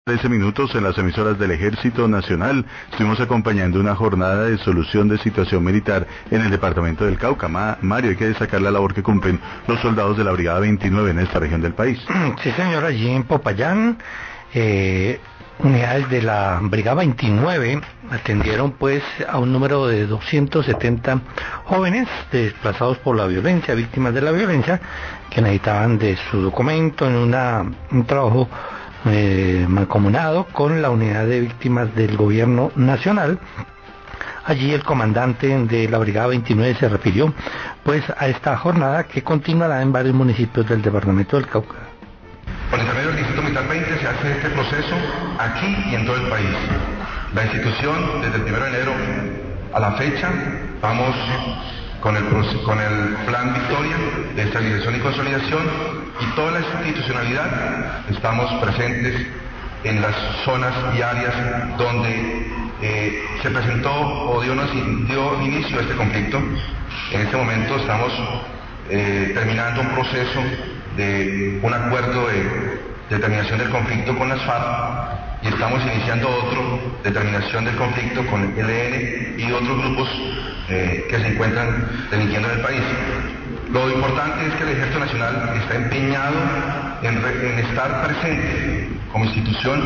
13 minutos en las emisoras del Ejército Nacional. Estuvimos acompañando una jornada de solución de situación militar en el departamento del Cauca. Mario, hay que destacar la labor que cumplen los soldados de la Brigada 29 en esta región del país. Sí, señor, allí en Popayán, unidades de la Brigada 29 atendieron pues a un número de 270 jóvenes desplazados por la violencia, víctimas de la violencia, que necesitaban de su documento en un trabajo mancomunado con la unidad de víctimas del gobierno nacional. Allí el comandante de la Brigada 29 se refirió pues a esta jornada que continuará en varios municipios del departamento del Cauca. Por intermedio del Distrito Militar 20 se hace este proceso aquí y en todo el país. La institución, desde el 1 de enero a la fecha, vamos con el plan Victoria de estabilización y consolidación, y toda la institucionalidad estamos presentes en las zonas y áreas donde se presentó o dio inicio a este conflicto. En este momento estamos terminando un proceso de un acuerdo de terminación del conflicto con las FARC, y estamos iniciando otro de terminación del conflicto con el ELN y otros grupos que se encuentran delinquiendo en el país. Lo importante es que el Ejército Nacional está empeñado en estar presente como institución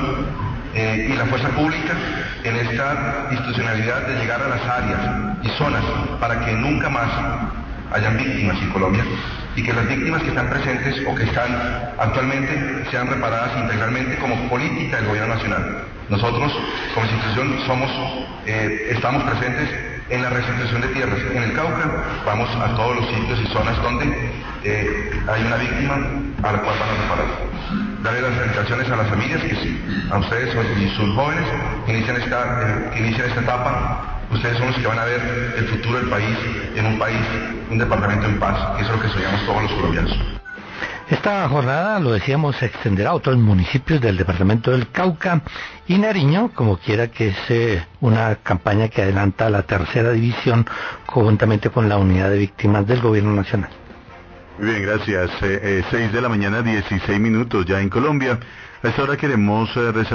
y la fuerza pública en esta institucionalidad de llegar a las áreas y zonas para que nunca más hayan víctimas en Colombia, y que las víctimas que están presentes o que están actualmente sean reparadas integralmente como política del gobierno nacional. Nosotros, como institución, estamos presentes en la restitución de tierras. En el Cauca vamos a todos los sitios y zonas donde hay una víctima a la cual van a reparar. Daré las felicitaciones a las familias, a ustedes y sus jóvenes que inician esta etapa. Ustedes son los que van a ver el futuro del país en un departamento en paz, que es lo que soñamos todos los colombianos. Esta jornada, lo decíamos, se extenderá a otros municipios del departamento del Cauca y Nariño, como quiera que es una campaña que adelanta la tercera división conjuntamente con la unidad de víctimas del gobierno nacional. Muy bien, gracias. 6 de la mañana, 16 minutos ya en Colombia. A esta hora queremos resaltar